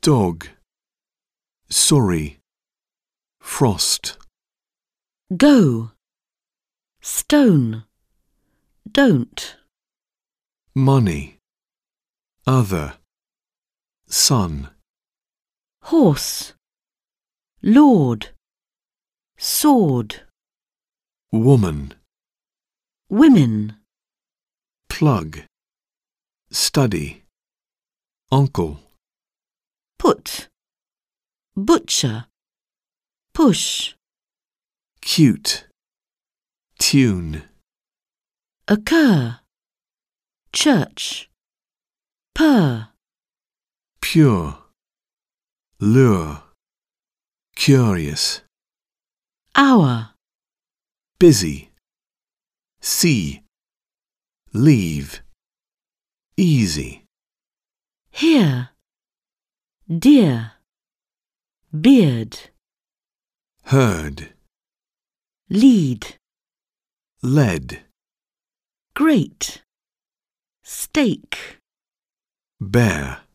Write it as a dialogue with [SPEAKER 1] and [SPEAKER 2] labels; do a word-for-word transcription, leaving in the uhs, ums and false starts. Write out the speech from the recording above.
[SPEAKER 1] dog, sorry, frost.
[SPEAKER 2] Go, stone, don't.
[SPEAKER 1] Money, other, son.
[SPEAKER 2] Horse, lord, sword.
[SPEAKER 1] Woman,
[SPEAKER 2] Women,
[SPEAKER 1] plug, study, uncle.
[SPEAKER 2] put, butcher, push.
[SPEAKER 1] Cute, tune.
[SPEAKER 2] Occur, church, purr.
[SPEAKER 1] Pure, lure, curious.
[SPEAKER 2] Hour,
[SPEAKER 1] Busy, see, leave, easy.
[SPEAKER 2] hear, dear, beard.
[SPEAKER 1] Heard,
[SPEAKER 2] Lead,
[SPEAKER 1] lead,
[SPEAKER 2] great, stake.
[SPEAKER 1] bear.